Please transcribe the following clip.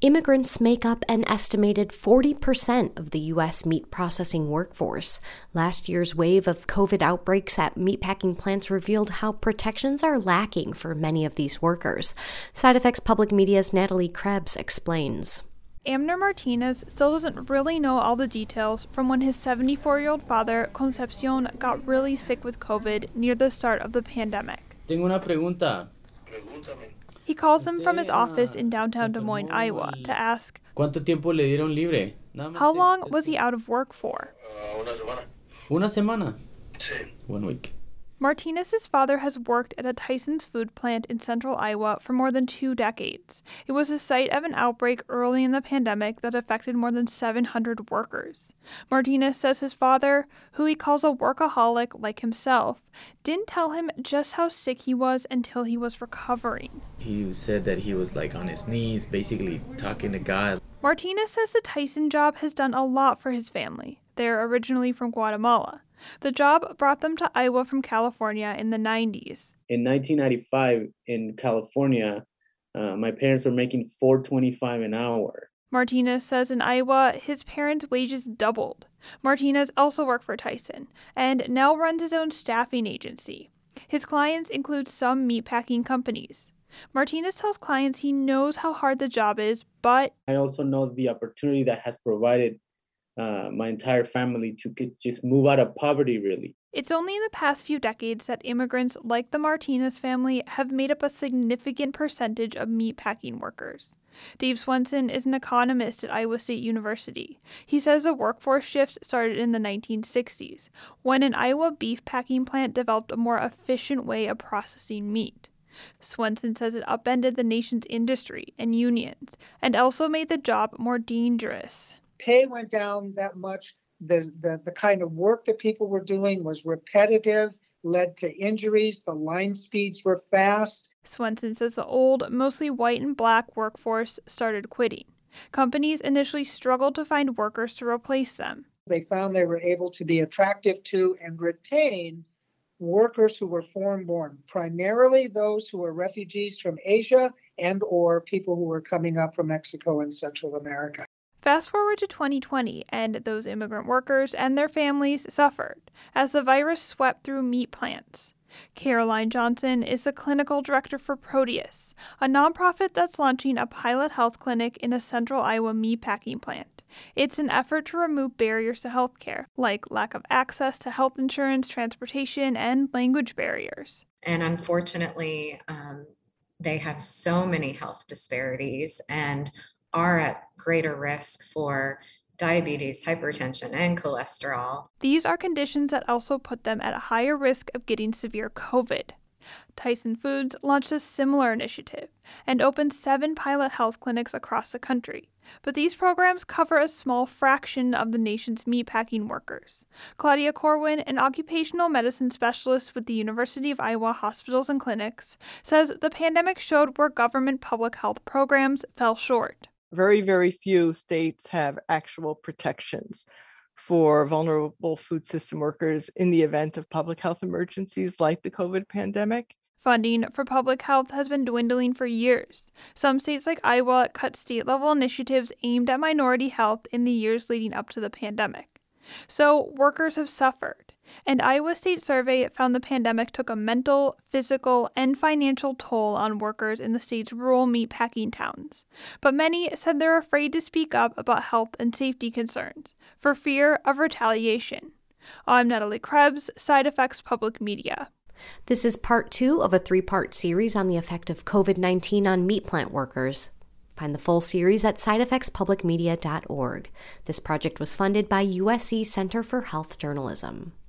Immigrants make up an estimated 40% of the U.S. meat processing workforce. Last year's wave of COVID outbreaks at meatpacking plants revealed how protections are lacking for many of these workers. SideFX Public Media's Natalie Krebs explains. Amner Martinez still doesn't really know all the details from when his 74-year-old father, Concepcion, got really sick with COVID near the start of the pandemic. Tengo una pregunta. He calls him from his office in downtown Des Moines, Iowa, to ask, ¿Cuánto tiempo le dieron libre? how long was he out of work for? Una semana. 1 week. Martinez's father has worked at a Tyson's food plant in central Iowa for more than 2 decades. It was the site of an outbreak early in the pandemic that affected more than 700 workers. Martinez says his father, who he calls a workaholic like himself, didn't tell him just how sick he was until he was recovering. He said that he was on his knees, basically talking to God. Martinez says the Tyson job has done a lot for his family. They're originally from Guatemala. The job brought them to Iowa from California in the 90s. In 1995 in California, my parents were making $4.25 an hour. Martinez says in Iowa, his parents' wages doubled. Martinez also worked for Tyson and now runs his own staffing agency. His clients include some meatpacking companies. Martinez tells clients he knows how hard the job is, but I also know the opportunity that has provided my entire family to just move out of poverty, really. It's only in the past few decades that immigrants like the Martinez family have made up a significant percentage of meatpacking workers. Dave Swenson is an economist at Iowa State University. He says the workforce shift started in the 1960s, when an Iowa beef packing plant developed a more efficient way of processing meat. Swenson says it upended the nation's industry and unions, and also made the job more dangerous. Pay went down that much. The kind of work that people were doing was repetitive, led to injuries. The line speeds were fast. Swenson says the old, mostly white and black workforce started quitting. Companies initially struggled to find workers to replace them. They found they were able to be attractive to and retain workers who were foreign-born, primarily those who were refugees from Asia and or people who were coming up from Mexico and Central America. Fast forward to 2020, and those immigrant workers and their families suffered as the virus swept through meat plants. Caroline Johnson is the clinical director for Proteus, a nonprofit that's launching a pilot health clinic in a central Iowa meatpacking plant. It's an effort to remove barriers to healthcare, like lack of access to health insurance, transportation, and language barriers. And unfortunately, they have so many health disparities and are at greater risk for diabetes, hypertension, and cholesterol. These are conditions that also put them at a higher risk of getting severe COVID. Tyson Foods launched a similar initiative and opened 7 pilot health clinics across the country. But these programs cover a small fraction of the nation's meatpacking workers. Claudia Corwin, an occupational medicine specialist with the University of Iowa Hospitals and Clinics, says the pandemic showed where government public health programs fell short. Very, very few states have actual protections for vulnerable food system workers in the event of public health emergencies like the COVID pandemic. Funding for public health has been dwindling for years. Some states like Iowa cut state-level initiatives aimed at minority health in the years leading up to the pandemic. So workers have suffered. An Iowa State survey found the pandemic took a mental, physical, and financial toll on workers in the state's rural meatpacking towns. But many said they're afraid to speak up about health and safety concerns for fear of retaliation. I'm Natalie Krebs, SideFX Public Media. This is part 2 of a 3-part series on the effect of COVID-19 on meat plant workers. Find the full series at sidefxpublicmedia.org. This project was funded by USC Center for Health Journalism.